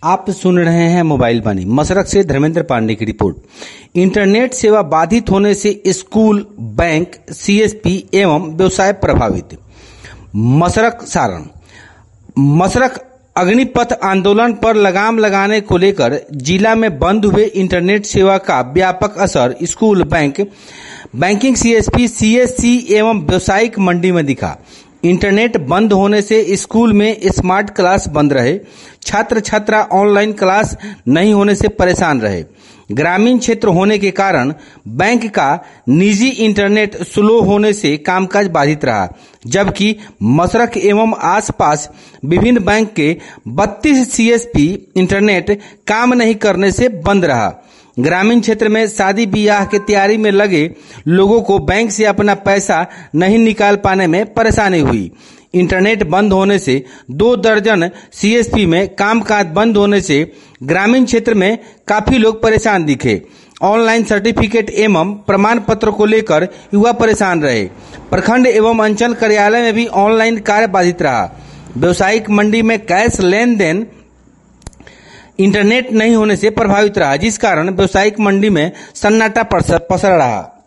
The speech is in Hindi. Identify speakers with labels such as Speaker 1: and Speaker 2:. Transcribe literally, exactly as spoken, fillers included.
Speaker 1: आप सुन रहे हैं मोबाइल बानी। मसरख से धर्मेंद्र पांडे की रिपोर्ट। इंटरनेट सेवा बाधित होने से स्कूल, बैंक, सीएसपी एवं व्यवसाय प्रभावित। मसरख सारण। मसरख अग्निपथ आंदोलन पर लगाम लगाने को लेकर जिला में बंद हुए इंटरनेट सेवा का व्यापक असर school, bank, banking, CSP, CSC एवं व्यावसायिक मंडी में दिखा। इंटरनेट बंद होने से स्कूल में स्मार्ट क्लास बंद रहे। छात्र छात्रा ऑनलाइन क्लास नहीं होने से परेशान रहे। ग्रामीण क्षेत्र होने के कारण बैंक का निजी इंटरनेट स्लो होने से कामकाज बाधित रहा, जबकि मसरख एवं आसपास विभिन्न बैंक के बत्तीस सीएसपी इंटरनेट काम नहीं करने से बंद रहा। ग्रामीण क्षेत्र में शादी ब्याह की तैयारी में लगे लोगों को बैंक से अपना पैसा नहीं निकाल पाने में परेशानी हुई। इंटरनेट बंद होने से दो दर्जन सीएसपी में कामकाज बंद होने से ग्रामीण क्षेत्र में काफी लोग परेशान दिखे। ऑनलाइन सर्टिफिकेट एवं प्रमाण पत्र को लेकर युवा परेशान रहे। प्रखंड एवं अंचल कार्यालय में भी ऑनलाइन कार्य बाधित रहा। व्यवसायिक मंडी में कैश लेन देन इंटरनेट नहीं होने से प्रभावित रहा, जिस कारण व्यवसायिक मंडी में सन्नाटा पसर रहा।